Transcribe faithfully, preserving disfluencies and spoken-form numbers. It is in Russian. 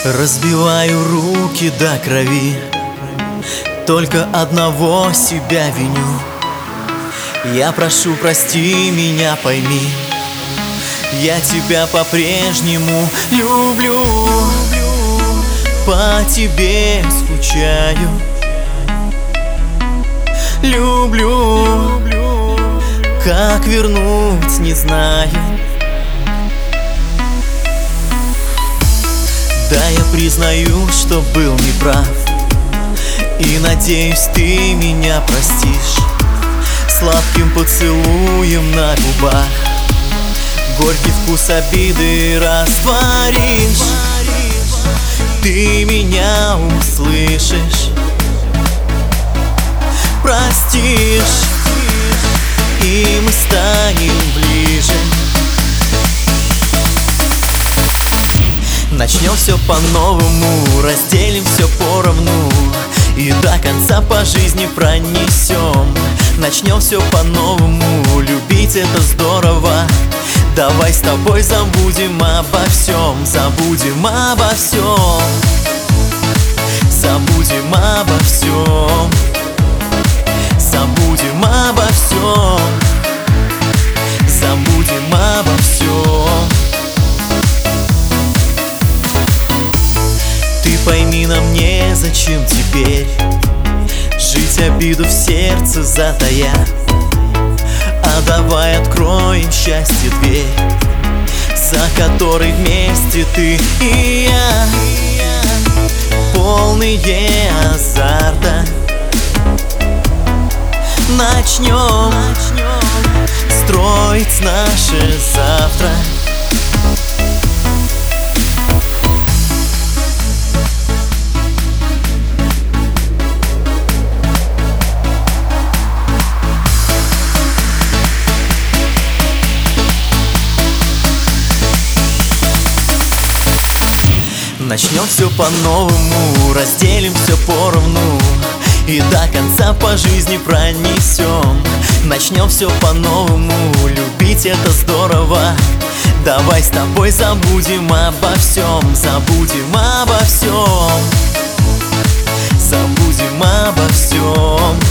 Разбиваю руки до крови, только одного себя виню. Я прошу, прости меня, пойми, я тебя по-прежнему люблю. По тебе скучаю, люблю, как вернуть не знаю. Да, я признаю, что был неправ, и надеюсь, ты меня простишь. Сладким поцелуем на губах горький вкус обиды растворишь. Ты меня услышишь, простишь, и мы станем ближе. Начнем все по-новому, разделим все поровну и до конца по жизни пронесем. Начнем все по-новому, любить это здорово. Давай с тобой забудем обо всем, забудем обо всем, забудем обо всем, забудем обо всем, забудем обо всем. Ты пойми, нам незачем теперь жить обиду в сердце затая. А давай откроем счастье дверь, за которой вместе ты и я, полные азарта. Начнем строить наше завтра. Начнем все по-новому, разделим все поровну и до конца по жизни пронесем. Начнем все по-новому, любить это здорово. Давай с тобой забудем обо всем, забудем обо всем, забудем обо всем.